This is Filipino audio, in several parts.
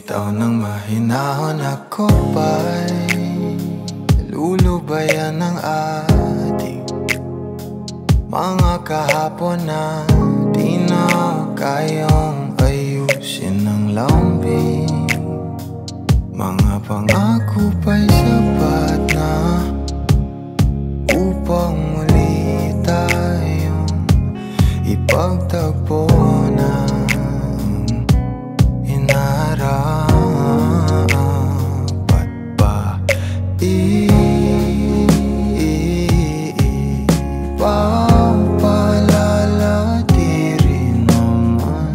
Bitaw ng mahinahon ako ba'y lulubayan ng ating mga kahapon na di na kayang ayusin ng lambing. Mga pangako ba'y sapat na upang muli tayong ipagtagpo na dapat ba ipapalala di rin naman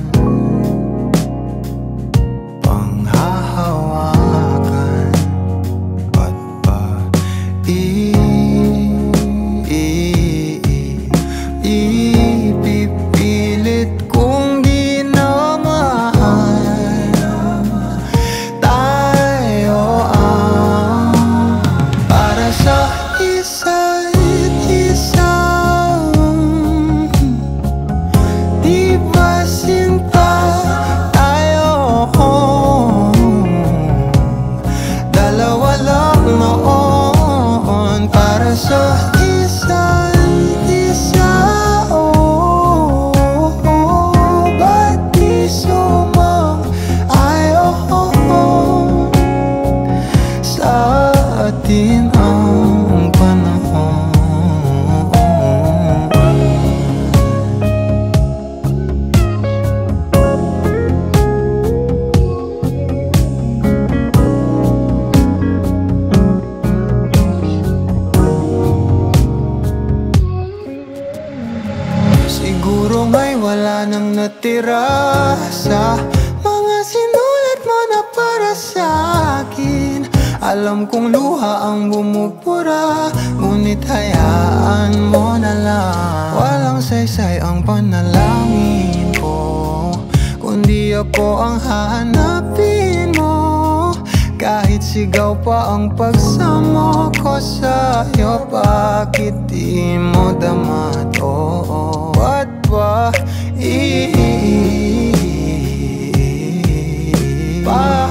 panghahawakan? Ba't ba ipipilit kung di na mahal tayo para sa isa't isa? Di ba sinta tayo? Dalawa lang noon para sa isa't isa. Ba't di sumang-ayon sa atin ang panahon? Siguro nga'y wala nang natira sa mga sinulat mo na para sa akin. Alam kong luha ang bumubura, ngunit hayaan mo na lang. Walang saysay ang panalangin ko, kundi ako ang hahanapin mo. Kahit sigaw pa ang pagsamo ko sa'yo, bakit di mo dama to? Ba't ba